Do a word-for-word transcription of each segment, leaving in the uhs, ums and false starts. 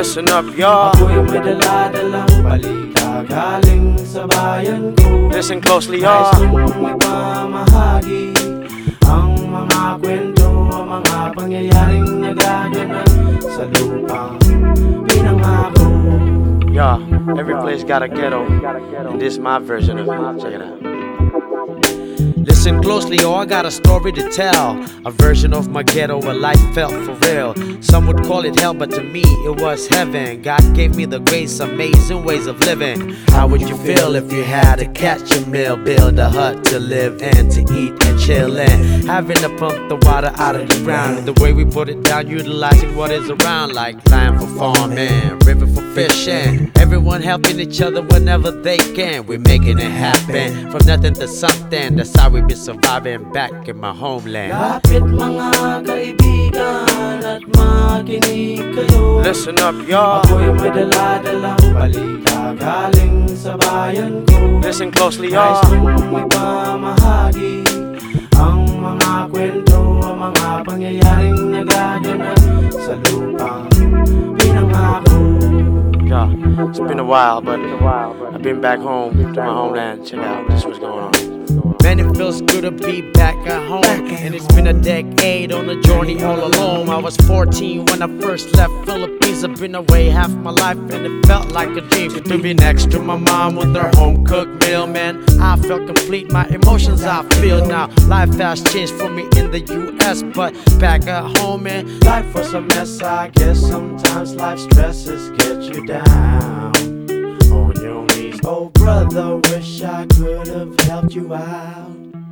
Listen up, y'all. Ako'y may dala-dalang balita galing sa bayan ko. Listen closely, y'all. Nais kong ipamahagi ang mga kwento, ang mga pangyayaring nagaganap sa lupang pinangako. Y'all, every place got a ghetto, and this is my version of it. Check it out. Listen closely, oh, I got a story to tell. A version of my ghetto where life felt for real. Some would call it hell, but to me it was heaven. God gave me the grace, amazing ways of living. How would you feel if you had to catch a meal, build a hut to live in, to eat and chill in, having to pump the water out of the ground? The way we put it down, utilizing what is around, like land for farming, river for fishing, everyone helping each other whenever they can. We're making it happen, from nothing to something. That's how we been surviving back in my homeland. Lapit mga kaibigan at makinig kayo. Listen up, y'all. Ako'y may dala-dalang balita galing sa bayan ko. Listen closely, Nais y'all. kong ipamahagi ang mga kwento, ang mga pangyayaring nagaganap sa lupang pinangako. Y'all, it's been a while, but I've been back home to my homeland. Check out, this what's going on. Man, it feels good to be back at home. And it's been a decade on the journey all alone. I was fourteen when I first left Philippines. I've been away half my life and it felt like a dream to be next to my mom with her home cooked meal, man. I felt complete, my emotions I feel now. Life has changed for me in the U S, but back at home, man, Life was a mess, I guess. Sometimes life stresses get you down on your knees. Oh brother, wish I could have helped you out.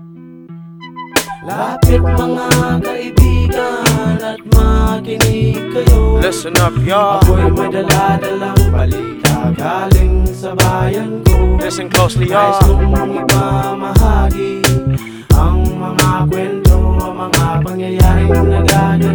Lapit mga kaibigan at makinig kayo. listen up, y'all. Ako'y may dala-dalang balita galing sa bayan ko. Listen closely, Nais y'all. kong ipamahagi ang mga kwento, ang mga pangyayaring nagaganap